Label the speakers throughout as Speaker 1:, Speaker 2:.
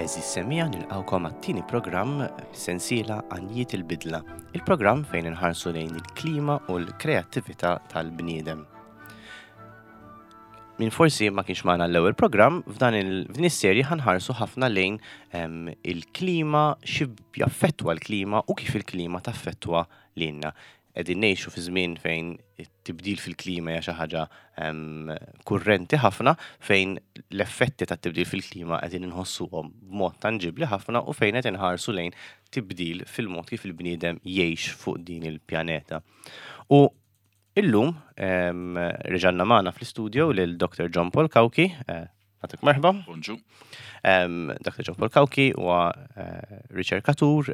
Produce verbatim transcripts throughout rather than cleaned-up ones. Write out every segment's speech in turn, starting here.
Speaker 1: Eżi semija nilqawkom għat-tieni programm sensiela Għanijiet il-bidla, il-programm fejn inħarsu lejn il-klima u l-kreattività tal-bniedem. Min forsi ma kienx magħna l-ewwel programm, f'dan il-din is-serje ħanħarsu ħafna lejn il-klima, x'ib jaffettwa l-klima u kif il-klima taffettwa lilna. Qegħdin ngħixu fi żmien fejn it-tibdil fil-klima hija xi ħaġa kurrenti ħafna fejn l-effetti tat-tibdil fil-klima qegħdin inħossuhom b'mod tanġibbli ħafna u fejn qed inħarsu lejn tibdil fil-mod kif il-bniedem jgħix fuq din il-pjaneta. U illum reġgħna magħna fl-istudio lil doktor John Paul Kawki, nagħtik merħba.
Speaker 2: Bonġu.
Speaker 1: doktor John Paul Kawki huwa riċerkatur,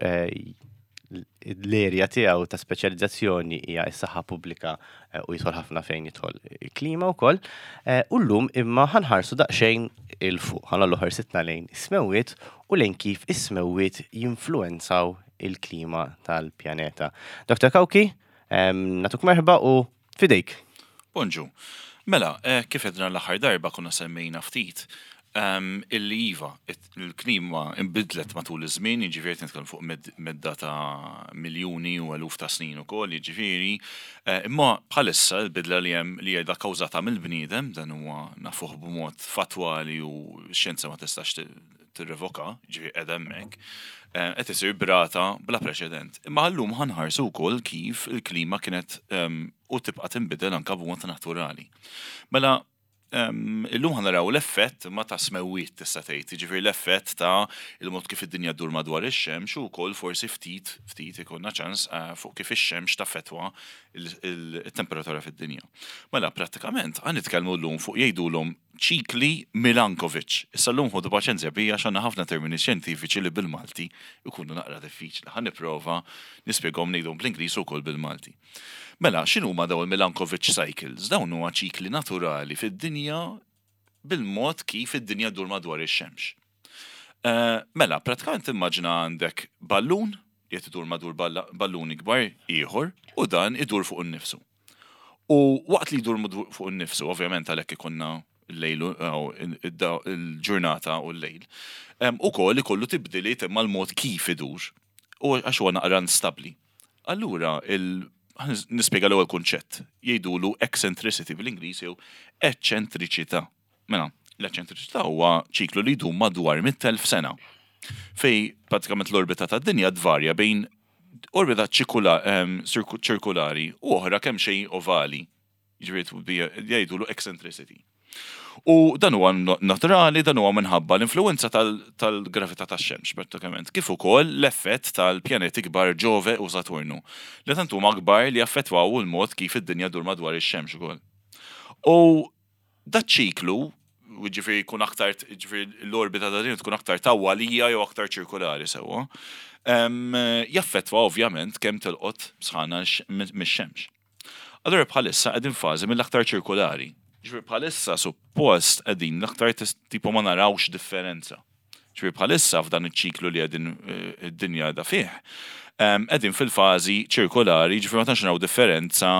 Speaker 1: l-erja tiegħu ta' speċjalizzazzjoni hija s-saħħa pubblika u jidħol ħafna fejn jidħol il-klima wkoll. U llum imma ħanħarsu daqsxejn il fuq, ħanallu ħarsitna lejn is-smewwiet u lejn kif is-smewwiet jinfluwenzaw il-klima tal-pjaneta. doktor Kawki, natuk merħba u fidejk.
Speaker 2: Bonġu. Mela, kif edna l-aħħar darba kuna semmejna ftit, illi iva, il-klima imbidlet matul iż-żmien, jiġifieri nitkellmu fuq medda ta' miljuni u eluf ta' snin ukoll, jiġifieri, imma bħalissa l-bidla li hemm li hija kkawżata mill-bniedem dan huwa nafuh b'mod fatwali u x-xjenza ma tistax tirrevoka, jiġifieri qed hemmhekk, qed isir brata bla preċedent. Imma llum ħanħarsu wkoll kif il-klima kienet u tibqa' tinbidel anke b'mod naturali. Mela illum ħanaraw l-effett ma ta' smewwiet tista' tgħid, jiġifieri l-effett ta' il-mod kif id-dinja ddur madwar ix-xemx u wkoll forsi ftit ftit ikollna ċans fuq kif ix-xemx taffettwa il-temperatura fid-dinja. Mela prattikament ħan nitkellmu llum fuq jgħidulhom ċikli Milankovic. Issa llum ħodu paċenzja bija għax għandna ħafna termini xjentifiċi li bil-Malti ikunu naqra diffiċli. Ħan nipprova nispjegahom ngħidhom bl-Ingliż u wkoll bil-Malti. Mela, x'inhu huma dawn il-Milankovic cycles? Dawn huwa ċikli naturali fid-dinja bil-mod kif id-dinja ddur madwar ix-xemx. Mela, prattikament immaġina għandek ballun, qed idur madur ballun ikbar ieħor u dan idur fuq innifsu. U waqt li jdur fuq innifsu, ovvjament għalhekk ikunna l-lejl il-ġurnata u l-lejl. Ukoll ikollu tibdiliet imma l-mod kif idur u għax huwa naqra instabbli. Allura il nispjega l-ewwel kunċett. Jgħidulu eccentricity bil-Ingliż jew eċċentriċità. Mela, l-eċċentriċità huwa ċiklu li jdum madwar mit-telf sena. Fej pratikament l-orbita tad-dinja tvarja bejn orbita ċirkulari u oħra kemm xejn ovali. Jiġifieri jgħidulu eccentricity. U dan huwa naturali, dan huwa minħabba l-influenza tal-gravità tax-xemx prattikament, kif ukoll l-effett tal-pjaneti kbar Ġove u Saturnu, li tant huma kbar li jaffettwaw il-mod kif id-dinja dur madwar ix-xemx ukoll. U daċ-ċiklu, jiġifieri jkun aktar jiġifieri l-orbita tad-dinja tkun aktar tawwalija jew aktar ċirkolari sewwa, jaffettwa ovvjament kemm tilqot sħana mix-xemx. Allura bħalissa qegħdin fażi mill-aktar ċirkolari. Ġifieri bħalissa suppost qegħdin l-aktar tipo ma narawx differenza. Ġifieri bħalissa f'dan iċ-ċiklu li qegħdin id-dinja qiegħda fih, qegħdin fil-fażi ċirkolari, ġifieri ma tantx naraw differenza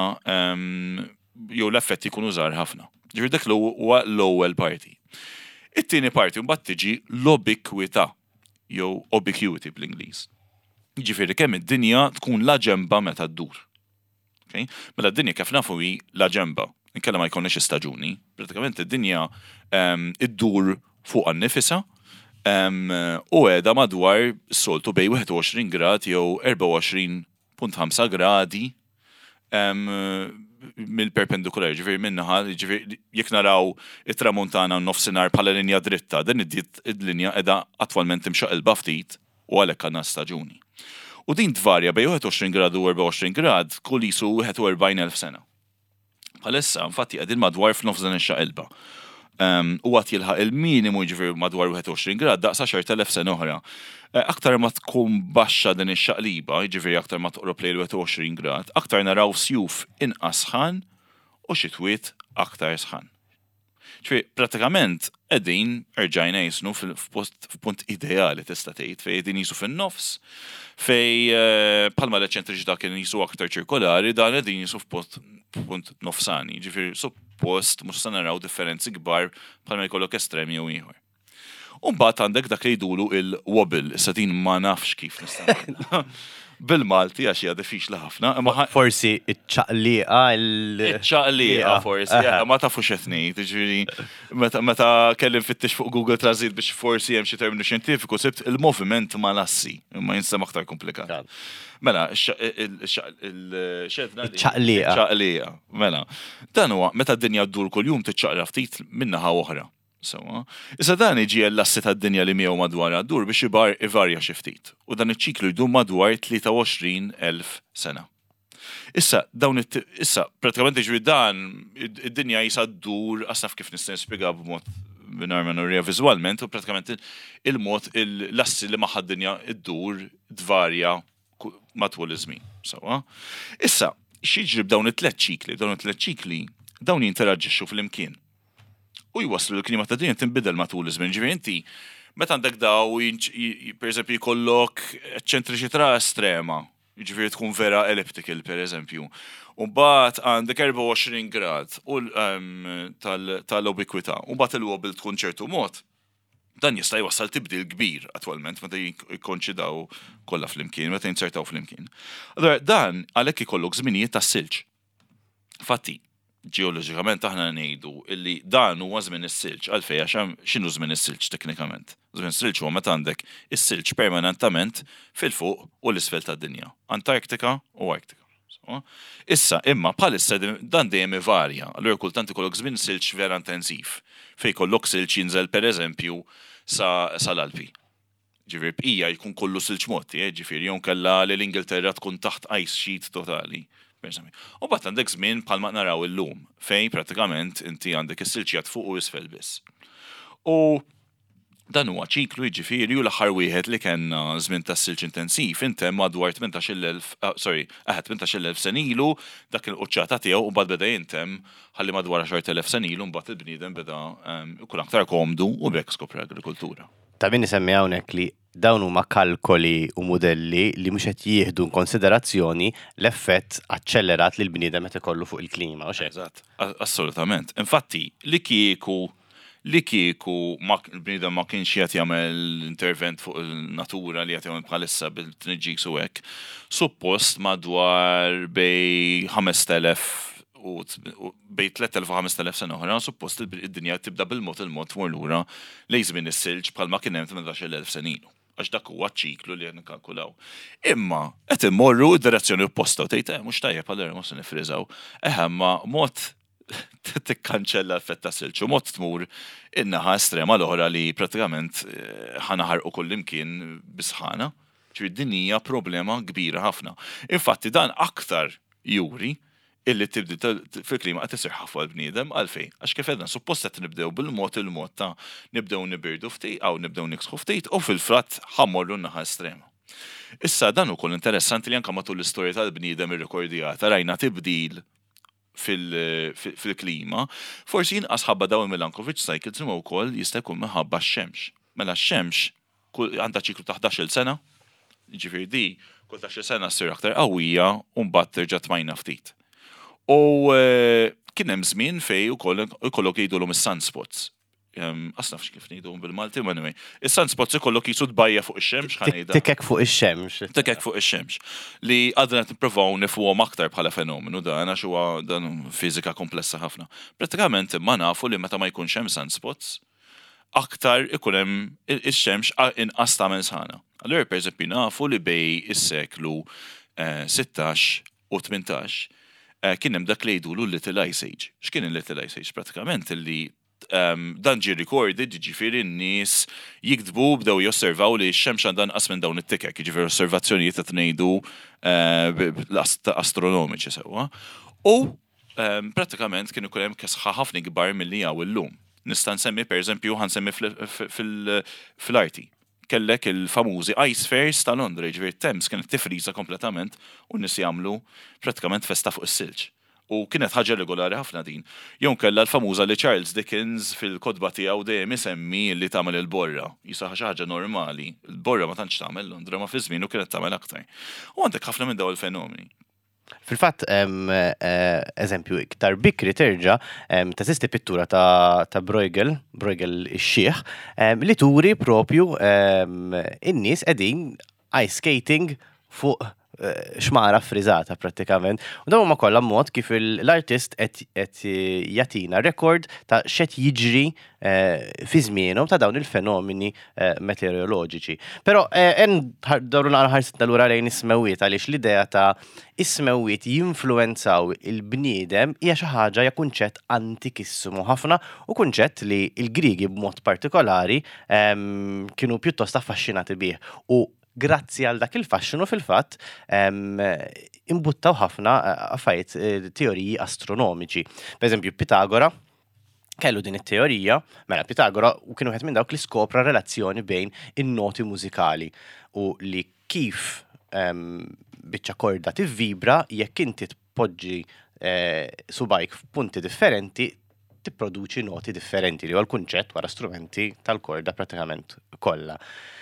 Speaker 2: jew l-effetti jkunu żgħar ħafna. Ġifieri dak huwa l-ewwel parti. It-tieni parti mbagħad tiġi l-obikwità jew ubiquity bl-Ingliż. Ġifieri kemm id-dinja tkun l-aġemba meta ddur. Mela d-dinja kif nafu hi l-aġemba. Inkella ma jkollniex istaġuni, pratikament id-dinja iddur fuqha nnifisha u qiegħda madwar soltu bejn wieħed u għoxrin grad jew erba' u għoxrin punt ħamsa gradi mill-perpendikulari, ġifieri minnaħa, ġifieri jekk naraw it-tramuntana u nofsinhar bħala linja dritta, din id-linja qiegħda attwalment timxaqilba ftit u għalhekk għandna staġuni. U din tvarja bejn wieħed u għoxrin grad u erba' u għoxrin grad kull qisu wieħed u erbgħin elf sena. Bħalissa, infatti, qegħdin madwar f'nofs dan ix-xaqilba. U għad jilħaq il-minimu jiġifieri madwar wieħed u għoxrin grad daqsa xarta elef sena oħra. Aktar ma tkun baxxa din ix-xaqliba, jiġifieri aktar ma toqrob lejn wieħed u għoxrin grad, aktar naraw sjuf inqas sħan u xitwiet aktar sħan. Ġifieri prattikament qegħdin erġajna jisnu f'punt ideali tista' tgħid fejn qegħdin jisu fin-nofs fej bħalma l-eċċentriċità kien jisu aktar ċirkolari dan qegħdin jisu f'punt nofsani. Ġifieri suppost mhux se naraw differenzi kbar bħalma jkollok estremi jew ieħor. U mbagħad għandek dak li jdulu il-wobble, issa din ma nafx kif nista' bil-Malti għax hija diffiċli ħafna.
Speaker 1: Forsi iċ-ċaqliqa l
Speaker 2: ċaqliqa forsi, ma tafux qed ngħid, jiġifieri meta kellim fittix fuq Google Translate biex forsi hemm xi terminu xjentifiku sibt il-moviment malassi, imma jinsema aktar komplikat. Mela, il-xedna
Speaker 1: ċaqliqa.
Speaker 2: ċaqliqa, mela. Dan huwa meta d-dinja ddur kuljum tiċċaqla ftit minnaħa oħra. Sewa. Issa dan iġi l-assi tad-dinja li miegħu madwar għaddur biex ibar ivarja xi ftit. U dan iċ-ċiklu jdum madwar tlieta u għoxrin elf sena. Issa dawn issa pratikament iġri dan id-dinja jisa ddur għasnaf kif nista' nispjega b'mod mingħajr ma nurija viżwalment u pratikament il-mod l-assi li maħad dinja iddur dvarja matwal iż-żmien. Sewa. Issa x'jiġri b'dawn it-tliet ċikli, dawn it-tliet ċikli dawn jinteraġixxu fl-imkien. U jwaslu l-klima ta' dinja tinbidel matul iż-żmien. Ġifieri inti meta għandek daw pereżempju jkollok ċentriċità estrema, jiġifieri tkun vera elliptical pereżempju. U mbagħad għandek erba' u għoxrin grad u tal-oblikwità. U mbagħad il-wobble tkun ċertu mod. Dan jista' jwassal tibdil kbir attwalment meta jikkonċidaw kollha flimkien, meta jinsertaw flimkien. Allura dan għalhekk ikollok żminijiet tas-silġ. Fatti, ġeoloġikament aħna ngħidu illi dan huwa żmien is-silġ għalfejn għax x'inhu żmien is-silġ teknikament. Żmien is-silġ huwa meta għandek is-silġ permanentament fil-fuq u l-isfel tad-dinja, Antarktika u Arktika. Issa imma bħalissa dan dejjem ivarja, allura kultant ikollok żmien silġ vera intensiv fejn jkollok silġ jinżel pereżempju sal-Alpi. Ġifieri bqija jkun kollu silġ motti, ġifieri jew kellha li l-Ingilterra tkun taħt ice sheet totali. U bat għandek żmien bħalma naraw illum, fejn pratikament inti għandek is-silġ fuq u isfel biss. U dan huwa ċiklu jiġifieri u l-aħħar wieħed li kellna żmien tas-silġ intensiv intemm madwar tmintax-il elf, sorry, aħ tmintax-il elf sen ilu dak il-quċċata tiegħu u mbagħad beda jintemm ħalli madwar għaxar elef sen ilu mbagħad il-bniedem beda ikun aktar komdu u bekk skopra agrikoltura.
Speaker 1: Ta' min isemmi hawnhekk li dawn huma kalkoli u modelli li mhux qed jieħdu konsiderazzjoni l-effett aċċellerat li l-bniedem qed ikollu fuq il-klima u xejn.
Speaker 2: Eżatt, assolutament. Infatti li kieku li kieku l-bniedem ma kienx qed jagħmel intervent fuq il-natura li qed jagħmel bħalissa bil-tniġġis u hekk, suppost madwar bej ħames telef u bej tliet elef u ħames telef sena oħra, suppost id-dinja tibda bil-mod il-mod tmur lura lejn żmien is-silġ bħalma kien hemm tmintax-il elf sen ilu. Għax dak huwa ċiklu li qed nikkalkulaw. Imma qed immorru d-direzzjoni opposta u tgħid mhux tajjeb allura mhux se nifriżaw. Eħe ma mod tikkanċella l-effett ta' silġ u mod tmur in-naħa estrema l-oħra li prattikament ħanaħarqu kullimkien bisħana. Ġifieri din hija problema kbira ħafna. Infatti dan aktar juri illi tibdil fil-klima qed isir ħafna l-bniedem għalfejn. Għax kif edna suppost qed nibdew bil-mod il-mod ta' nibdew nibirdu ftit aw nibdew niksħu ftit u fil-fratt ħammorru n-naħa estrema. Issa dan ukoll interessanti li anke matul l-istorja tal-bniedem irrekordjata rajna tibdil fil-klima, forsi jinqas ħabba dawn il-Milankovic cycles imma wkoll jista' jkun minħabba x-xemx. Mela x-xemx għandha ċiklu ta' ħdax-il sena, jiġifieri di kull ħdax-il sena ssir aktar qawwija u mbagħad terġa' tmajna ftit. U kien hemm żmien fejn ukoll ikollok jgħidulhom is-sunspots. Qas nafx kif ngħidhom bil-Malti, ma anyway. Is-sunspots ikollok qisu tbajja fuq ix-xemx ħanejda.
Speaker 1: Tikek fuq ix-xemx.
Speaker 2: Tikek fuq ix-xemx. Li għadna qed nippruvaw nifhmuhom aktar bħala fenomenu dan għax huwa dan fiżika komplessa ħafna. Prattikament imma nafu li meta ma jkunx hemm sunspots, aktar ikun hemm ix-xemx inqas tagħmel sħana. Allura pereżempju nafu li bej is-seklu sittax u tmintax kien hemm dak li jgħidulu l-Little Ice Age. X'kien il-Little Ice Age prattikament illi dan ġie recorded jiġifieri n-nies jikdbu bdew josservaw li x-xemx għandha nqas minn dawn it-tikek, jiġifieri osservazzjonijiet qed ngħidu astronomiċi sewwa. U prattikament kienu ikun hemm kesħa ħafna kbar milli hawn illum. Nista' nsemmi pereżempju ħansemmi fil-arti. Kellek il-famużi Ice Fairs ta' Londra, ġifieri Thames kienet tifriża kompletament u n-nies jagħmlu prattikament festa fuq is-silġ. U kienet ħaġa regolari ħafna din. Jew kellha l-famuża li Charles Dickens fil-kotba tiegħu dejjem isemmi li tagħmel il-borra. Jisa xi ħaġa normali. Il-borra ma tantx tagħmel Londra ma fi żmienu kienet tagħmel aktar. U għandek ħafna minn dawn il-fenomeni.
Speaker 1: Fil-fatt, eżempju, iktar bikri terġa' teżisti pittura ta' ta' Bruegel, Bruegel ix-Xieħ, li turi propju in-nies qegħdin ice skating fuq xmara friżata prattikament. U dawn huma kollha mod kif l-artist qed jagħtina rekord ta' x'qed jiġri fi żmienhom ta' dawn il-fenomeni meteoroloġiċi. Però dawru naqra ħarsitna lura lejn is-smewwiet għaliex l-idea ta' is-smewwiet jinfluwenzaw il-bniedem hija xi ħaġa hija kunċett antikissimu ħafna u kunċett li l-Griegi b'mod partikolari kienu pjuttost affaxxinati bih. U grazzi għal dak il-fasċinu fil-fatt imbuttaw ħafna affarijiet teoriji astronomiċi. Per eżempju, Pitagora kellu din it-teorija, mela Pitagora u kienu wieħed minn dawk li skopra relazzjoni bejn in-noti mużikali u li kif biċċa korda tivvibra jekk inti tpoġġi subajk f'punti differenti tipproduċi noti differenti li huwa l-kunċett wara strumenti tal-korda prattikament kollha.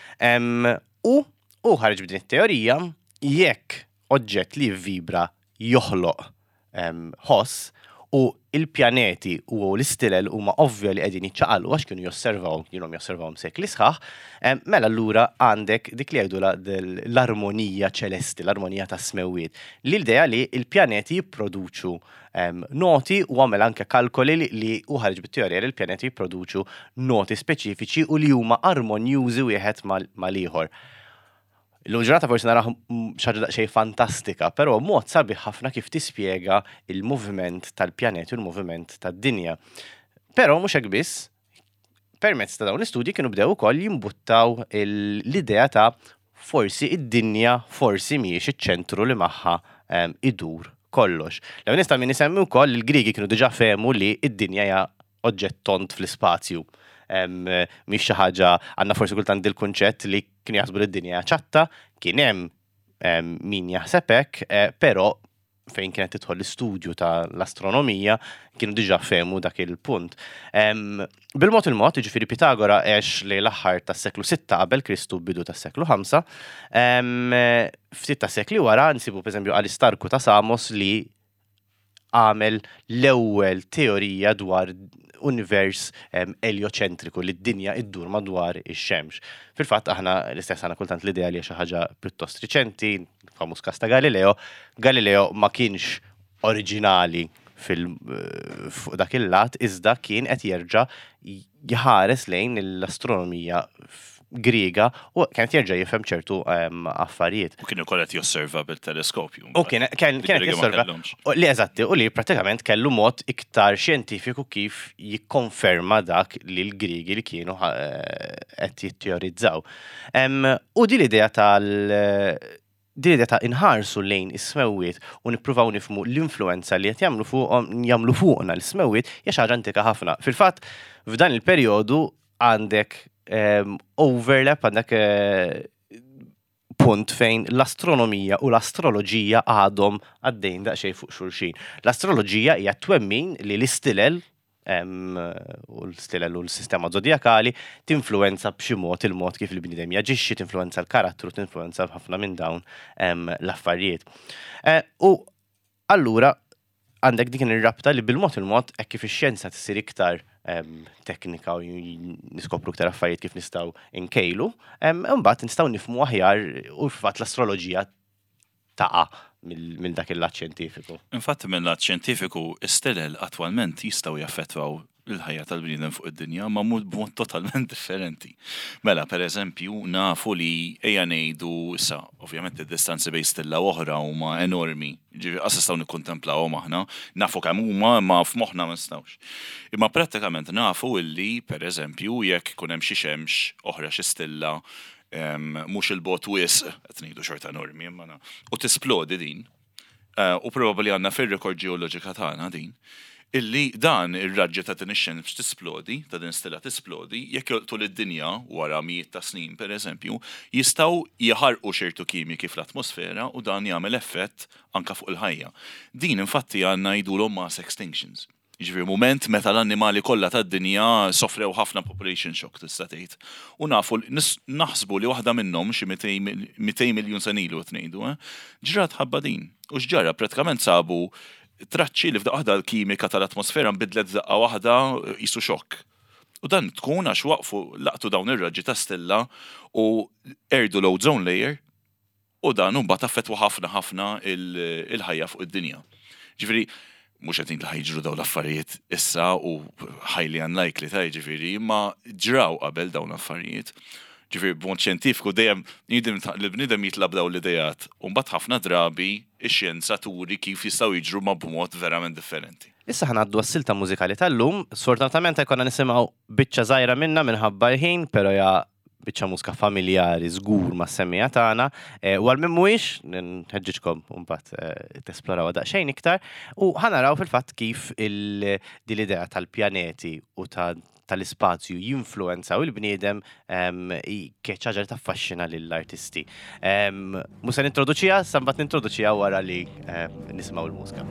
Speaker 1: U U ħarġ b'din it-teorija jekk oġġett li vibra joħloq ħoss u il-pjaneti u l-istilel huma ovvja li qegħdin jiċċaqalqu għax kienu josservaw, kienhom josservawhom sekli sħaħ, mela allura għandek dik li jgħidu l-armonija ċelesti, l-armonija tas-smewwiet. L-idea li l-pjaneti jipproduċu noti u għamel anke kalkoli li u ħarġ bit-teorija li l-pjaneti jipproduċu noti speċifiċi u li huma armonjużi wieħed mal-ieħor. L-ġurnata forsi naraħ xaġa daqsxejn fantastika, però mod sabiħ ħafna kif tispjega il-moviment tal-pjaneti u l-moviment tad-dinja. Però mhux hekk biss, permezz ta' dawn l-istudji kienu bdew ukoll jimbuttaw l-idea ta' forsi id-dinja forsi mhijiex iċ-ċentru li magħha idur kollox. Lew nista' min isemmi wkoll il-Griegi kienu diġà fehmu li id-dinja hija oġġett tont fl-ispazju. Mhix xi ħaġa għandna forsi kultant il-kunċett li kienu jaħsbu d-dinja ċatta, kien hemm min jaħseb hekk, però fejn kienet tidħol l-istudju tal-astronomija kienu diġà fehmu dak il-punt. Bil-mod il-mod, jiġifieri Pitagora għex li l-aħħar tas-seklu sitta qabel Kristu bidu tas-seklu ħamsa, ftit ta' sekli wara nsibu pereżempju Aristarku ta' Samos li għamel l-ewwel teorija dwar univers elioċentriku li d-dinja iddur madwar ix-xemx. Fil-fatt aħna l-istess għandna kultant l-idea li xi ħaġa pjuttost riċenti, famuż każ ta' Galileo. Galileo ma kienx oriġinali fuq dak il-lat, iżda kien qed jerġa' jħares lejn l-astronomija Griega u kienet jerġa' jifhem ċertu affarijiet.
Speaker 2: U kien ukoll qed josserva bil-teleskopju.
Speaker 1: U kien kienet josserva li eżatti u li prattikament kellu mod iktar xjentifiku kif jikkonferma dak li l-Griegi li kienu qed jitteorizzaw. U din l-idea tal din l-idea ta' inħarsu lejn is-smewwiet u nippruvaw nifhmu l-influenza li qed jagħmlu fuqhom jagħmlu fuqna l-smewwiet hija xi ħaġa antika ħafna. Fil-fatt f'dan il-perjodu għandek Um, overlap għandek uh, punt fejn l-astronomija u l-astroloġija għadhom għaddejn daqsxejn fuq xulxin. L-astroloġija hija twemmin li l-istilel um, u l-istilel u l-sistema zodiakali tinfluenza b'xi mod il-mod kif il-bniedem jaġixxi, tinfluenza l-karattru, tinfluenza ħafna minn dawn um, l-affarijiet. Uh, u allura għandek dik ir-rabta li bil-mod il-mod hekk kif ix-xjenza tisir iktar teknika u niskopru ktar affarijiet kif nistgħu nkejlu, imbagħad nistgħu nifhmu aħjar u fatt l-astroloġija taqa' mill dak il-lat xjentifiku.
Speaker 2: Infatti mill-lat xjentifiku istilel attwalment jistgħu jaffettwaw il-ħajja tal-bniedem fuq id-dinja ma' b'mod totalment differenti. Mela, pereżempju, nafu li ejja ngħidu issa, ovvjament id-distanzi bejn stilla oħra huma enormi. Ġifieri qas nistgħu nikkuntemplawhom aħna, nafu kemm huma ma f'moħħna ma nistgħux. Imma prattikament nafu illi pereżempju jekk ikun hemm xi xemx oħra xi stilla mhux il-bot wisq qed ngħidu xorta enormi imma u tisplodi din. U probabbli għandna fir-rekord ġeoloġika tagħna din. Illi dan ir-raġġa ta' din ix-xemx tisplodi, ta' din stilla tisplodi, jekk jolqtu lid-dinja wara mijiet ta' snin pereżempju, jistgħu jaħarqu ċertu kimiki fl-atmosfera u dan jagħmel effett anke fuq il-ħajja. Din infatti għandna jgħidulhom mass extinctions. Ġifieri mument meta l-annimali kollha tad-dinja sofrew ħafna population shock tista' tgħid. U nafu naħsbu li waħda minnhom xi mitej miljun sen ilu qed ngħidu, ġrat ħabba din. U x'ġara prattikament sabu traċċi li f'daqqa waħda l-kimika tal-atmosfera nbidlet daqqa waħda qisu xokk. U dan tkun għax waqfu laqtu dawn ir-raġġi ta' stilla u erdu l-ozone layer u dan mbagħad affettwa ħafna ħafna il-ħajja fuq id-dinja. Ġifieri mhux qed li ħajġru dawn l-affarijiet issa u highly unlikely ta' ġifieri, imma ġraw qabel dawn l-affarijiet. Ġifieri b'mod xjentifiku dejjem l-bniedem jitlab dawn l-idejat u mbagħad ħafna drabi ix-xjenza turi kif jistgħu jiġru ma' b'mod verament differenti.
Speaker 1: Issa ħanaddu għas-silta mużikali tal-lum, sfortunatament jkollna nisimgħu biċċa żgħira minnha minħabba l-ħin, però ja biċċa mużika familjari żgur ma' semmija tagħna, u għal min mhuwiex nħeġġitkom mbagħad tesploraw daqsxejn iktar u ħanaraw fil-fatt kif din l-idea tal-pjaneti u tal-ispazju jinfluwenzaw il-bniedem kienet ħaġa li taffaxxina lill-artisti. Mhux se nintroduċiha, sa mbagħad nintroduċiha wara li nisimgħu l-mużika.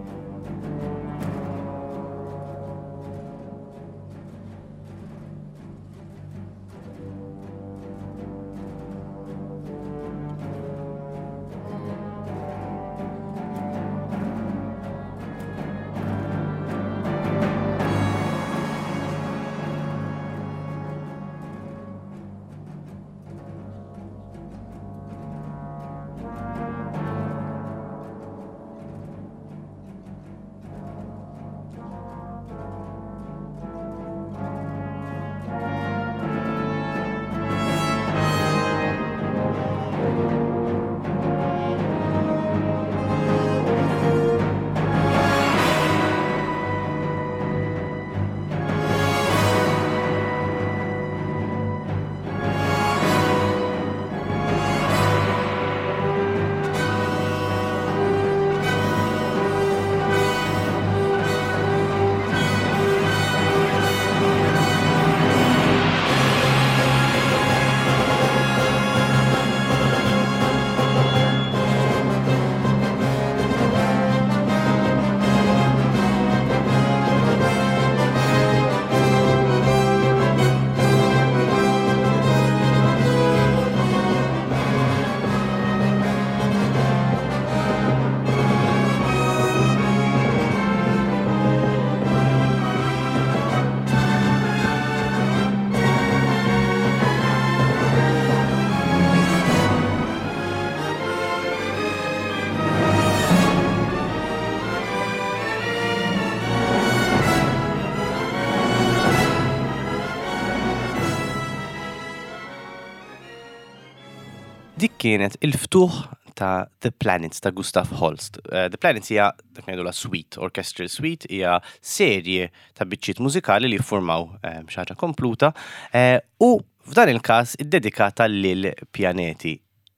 Speaker 1: Dik kienet il-ftuħ ta' The Planets ta' Gustav Holst. Uh, The Planets hija dak ngħidu la suite, orchestral suite, hija serje ta' biċċiet mużikali li jiffurmaw um, xi ħaġa kompluta uh, u f'dan il-każ iddedikata lil pjaneti.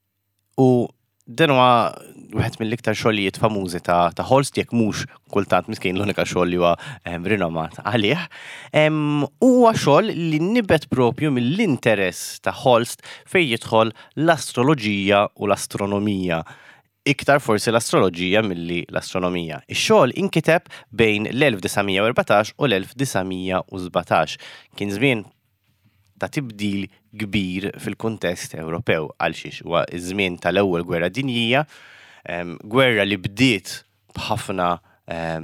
Speaker 1: U dan huwa wieħed mill-iktar xogħlijiet famużi ta' ta' Holst jekk mhux kultant miskien l-unika xogħol li huwa um, rinomat għalih. Um, huwa xogħol li nibet propju mill-interess ta' Holst fejn jidħol l-astroloġija u l-astronomija. Iktar forsi l-astroloġija milli l-astronomija. Ix-xogħol inkiteb bejn l-elf disgħamija u erbatax u l-elf disgħamija u sbatax. Kien żmien ta' tibdil kbir fil-kuntest Ewropew għal xiex huwa iż-żmien tal-ewwel gwerra dinjija, um, gwerra li bdiet b'ħafna um,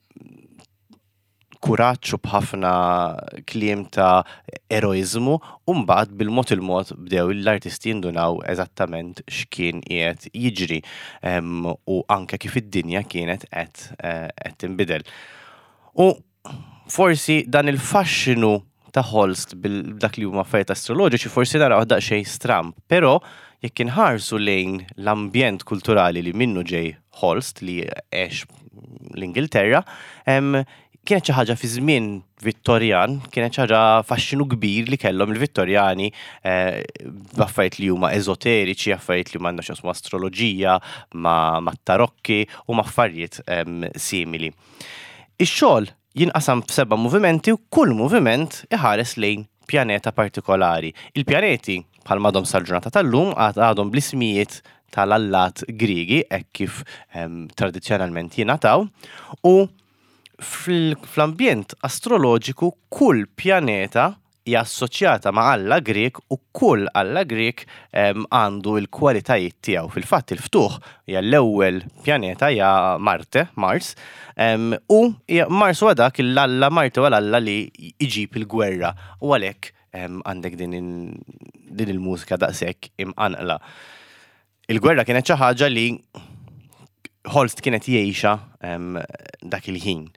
Speaker 1: kuraġġ u b'ħafna kliem ta' eroiżmu u mbagħad bil-mod il-mod bdew l-artisti jindunaw eżattament x'kien qiegħed jiġri um, u anke kif id-dinja kienet qed uh, qed tinbidel. U forsi dan il-faxxinu ta' Holst bil-dak li huma affarijiet astroloġiċi forsi naraw daqsxejn stramp, però jekk inħarsu lejn l-ambjent kulturali li minnu ġej Holst li għex l-Ingilterra, em, kienet xi ħaġa fi żmien Vittorjan, kienet xi ħaġa faxxinu kbir li kellhom il-Vittorjani eh, b'affarijiet li huma eżoteriċi, affarijiet li m'għandhomx jaqsmu astroloġija, ma' mat-tarokki u ma' affarijiet em, simili. Ix-xogħol jinqasam f'seba' movimenti u kull moviment iħares lejn pjaneta partikolari. Il-pjaneti bħal madhom sal-ġurnata tal-lum għadhom bl-ismijiet tal-allat Griegi hekk kif um, tradizzjonalment jingħataw u fl-ambjent astroloġiku kull pjaneta hija assoċjata ma' Alla Grek u kull Alla Grek għandu l-kwalitajiet tiegħu. Fil-fatt il-ftuħ hija l-ewwel pjaneta hija Marte, Mars, u Mars huwa dak l-Alla Marte huwa l-Alla li jġib il-gwerra u għalhekk għandek din il-mużika daqshekk imqanqla. Il-gwerra kienet xi ħaġa li Holst kienet jgħixha dak il-ħin.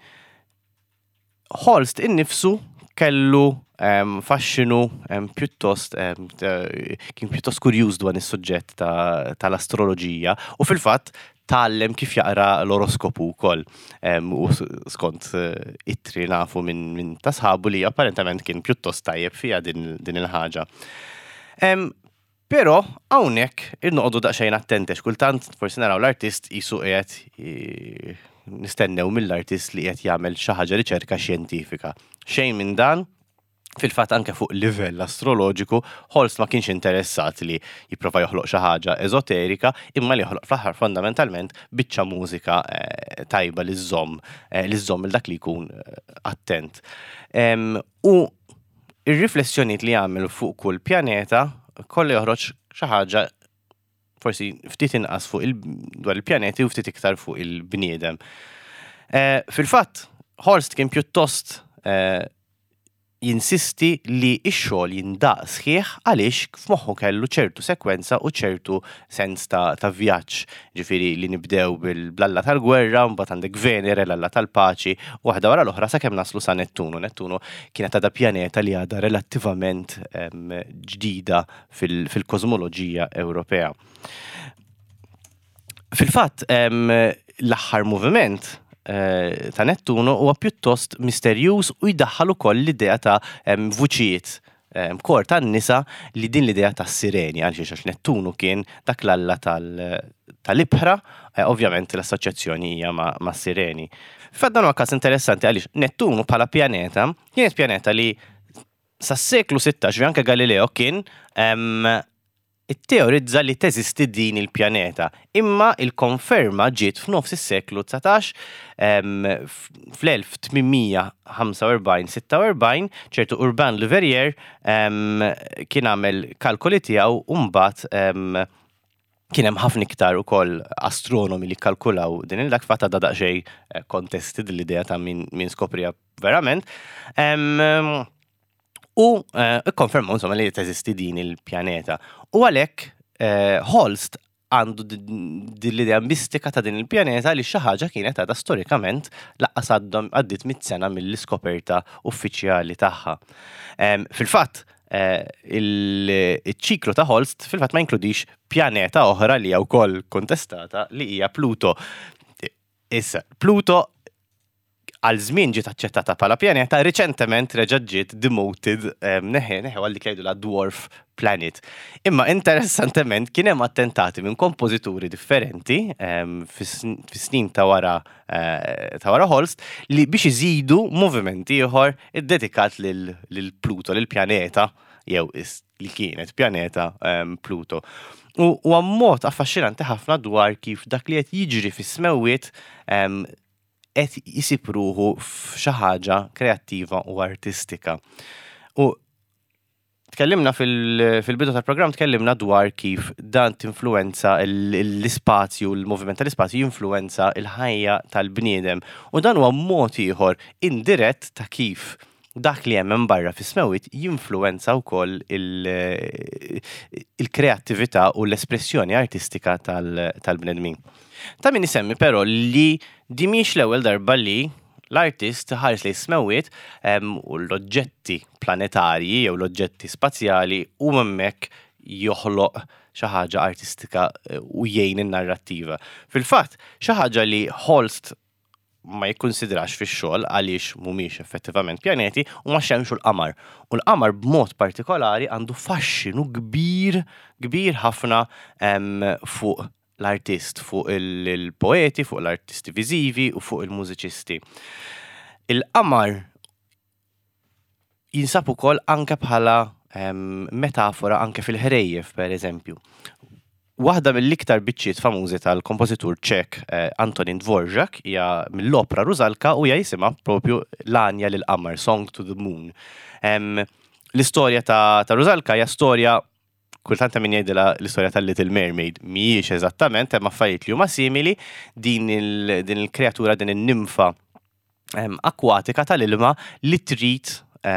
Speaker 1: Holst innifsu kellu Um, faxxinu um, pjuttost um, kien pjuttost kurjuż dwar is-suġġett tal-astroloġija u fil-fatt tallem kif jaqra l-oroskopu wkoll um, u skont uh, ittri nafu minn min ta' sħabu li apparentament kien pjuttost tajjeb fiha din, din il-ħaġa. Um, Però hawnhekk irnoqogħdu daqsxejn attenti kultant forsi naraw l-artist qisu qiegħed nistennew mill-artist li qed jagħmel xi ħaġa riċerka xjentifika. Xejn minn dan. Fil-fatt anke fuq livell astroloġiku, Holst ma kienx interessat li jipprova joħloq xi ħaġa eżoterika, imma li joħloq fl-aħħar fondamentalment biċċa mużika eh, tajba li żomm eh, li żomm il dak li jkun eh, attent. Um, u ir-riflessjonijiet li jagħmel fuq kull pjaneta kollu joħroġ xi ħaġa forsi ftit inqas fuq il dwar il-pjaneti u ftit iktar fuq il-bniedem. Eh, fil-fatt, Holst kien pjuttost eh, jinsisti li x-xogħol jindaq sħiħ għaliex f'moħħu kellu ċertu sekwenza u ċertu sens ta', ta vjaġġ. Ġifieri li nibdew bil-Alla tal-gwerra, mbagħad għandek Venere, l-Alla tal-paċi, waħda wara l-oħra sakemm naslu sa Nettunu. Nettunu kienet għadha pjaneta li għadha relattivament um, ġdida fil-kozmoloġija fil Ewropea. Fil-fatt, um, l-aħħar moviment ta' Nettunu huwa pjuttost misterjuż u jdaħħal ukoll l-idea ta' vuċijiet kor tan-nisa li din l-idea ta' sireni għaliex għax Nettunu kien dak l-alla tal-ibħra, ovvjament l-assoċjazzjoni hija ma' sireni. F'dan huwa każ interessanti għaliex Nettunu bħala pjaneta kienet pjaneta li sas-seklu sittax anke Galileo kien it-teorizza li teżisti din il-pjaneta. Imma il-konferma ġiet f'nofs is-seklu tsatax fl-elf tminmija ħamsa u erbgħin sitta u erbgħin ċertu Urbain Le Verrier kien għamel kalkoli tiegħu u mbagħad kien hemm ħafna iktar ukoll astronomi li kkalkulaw din il-dak fatt għadha daqsxejn contested l-idea ta' min min skopriha verament. U ikkonfermaw insomma li teżisti din il-pjaneta. U għalhekk Holst għandu din l-idea mistika ta' din il-pjaneta li xi ħaġa kienet għadha storikament laqqas għaddhom għaddiet mit-sena mill-iskoperta uffiċjali tagħha. Fil-fatt il-ċiklu ta' Holst fil-fatt ma jinkludix pjaneta oħra li hija wkoll kontestata li hija Pluto. Issa, Pluto għal żmien ġiet aċċettata bħala pjaneta, riċentement reġa' ġiet demoted neħe neħe għal dik jgħidu la dwarf planet. Imma interessantement kien hemm attentati minn kompożituri differenti fis-snin ta' wara ta' wara Holst li biex iżidu moviment ieħor iddedikat lil Pluto, lil pjaneta jew li kienet pjaneta Pluto. U ammod affaxxinanti ħafna dwar kif dak li qed jiġri fis-smewwiet qed jisib ruħu f'xi ħaġa kreattiva u artistika. U tkellimna fil-bidu tal-programm tkellimna dwar kif dan tinfluwenza l-ispazju, l-moviment tal-ispazju jinfluwenza l-ħajja tal-bniedem. U dan huwa mod ieħor indirett ta' kif dak li hemm barra fis-smewwiet jinfluwenza wkoll il-kreattività u l-espressjoni artistika tal-bnedmin. Ta' min isemmi però li di mhix l-ewwel darba li l-artist ħares li smewwiet u l-oġġetti planetarji jew l-oġġetti spazjali u hemmhekk joħloq xi ħaġa artistika u jgħin in-narrattiva. Fil-fatt, xi ħaġa li Holst ma jikkonsidrax fix-xogħol għaliex mhumiex effettivament pjaneti u ma xemx l-qamar. U l-qamar b'mod partikolari għandu faxxinu kbir, kbir ħafna fuq l-artist, fuq il-poeti, fuq l-artisti viżivi u fuq il-mużiċisti. Il-qamar jinsab ukoll anke bħala metafora anke fil-ħrejjef, per eżempju. waħda mill-iktar biċċiet famużi tal-kompożitur ċek Antonin Dvorak hija mill-opra Rusalka u hija jisimha propju L-Anja lill-Qamar, Song to the Moon. L-istorja ta' Rusalka hija storja kultant min jgħidilha l-istorja tal-Little Mermaid, mhijiex eżattament hemm affarijiet li huma simili din il-kreatura din in-nimfa akwatika tal-ilma li trid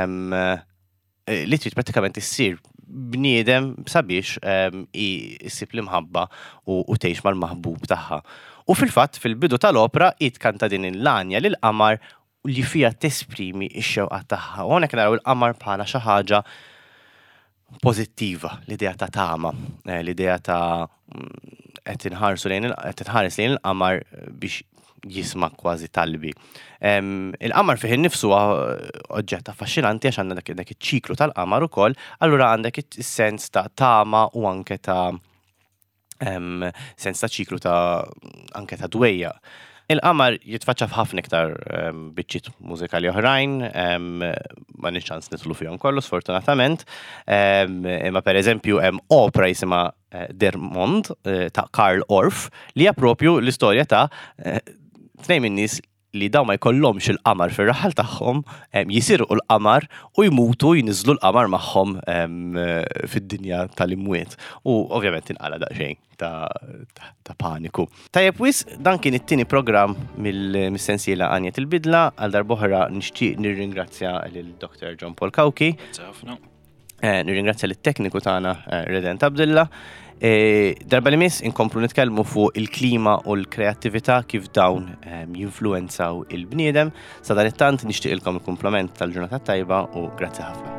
Speaker 1: li trid prattikament issir bniedem sabiex issib l-imħabba u tgħix mal-maħbub tagħha. U fil-fatt fil-bidu tal-opra jitkanta din il-L-Anja lill-Qamar li fija tesprimi x-xewqa tagħha. U hawnhekk naraw il-qamar bħala xi ħaġa pożittiva, l-idea ta' tama, l-idea ta' qed inħarsu lejn qed inħares lejn il-qamar biex jisma' kważi talbi. Il-qamar fih innifsu oġġett affaxxinanti għax għandek dak iċ-ċiklu tal-qamar ukoll, allura għandek is-sens ta' tama u anke ta' sens ta' ċiklu ta' anke ta' dwejja. Il-qamar jitfaċċa f'ħafna iktar biċċiet mużikali oħrajn, ma nix ċans nidħlu fihom kollu sfortunatament, imma pereżempju hemm opera jisimha Der Mond ta' Karl Orff li hija propju l-istorja ta' tnejn min-nies li daw ma jkollhomx il-qamar fir-raħal tagħhom jisirqu l-qamar u jmutu jniżlu l-qamar magħhom fid-dinja tal-imwiet. U ovvjament inqala daqsxejn ta' paniku. Tajjeb wis dan kien it-tieni programm mill-sensiela Anja til-Bidla għal darb'oħra nixtieq nirringrazzja lil Doktor John Paul Kawki. Nirringrazzja lit-tekniku tagħna Redent Abdilla. Darba li miss inkomplu nitkellmu fuq il-klima u l-kreattività kif dawn jinfluenzaw il-bniedem. Sa dan it-tant nixtieq ilkom il-kumplament tal-ġurnata tajba u grazzi ħafna.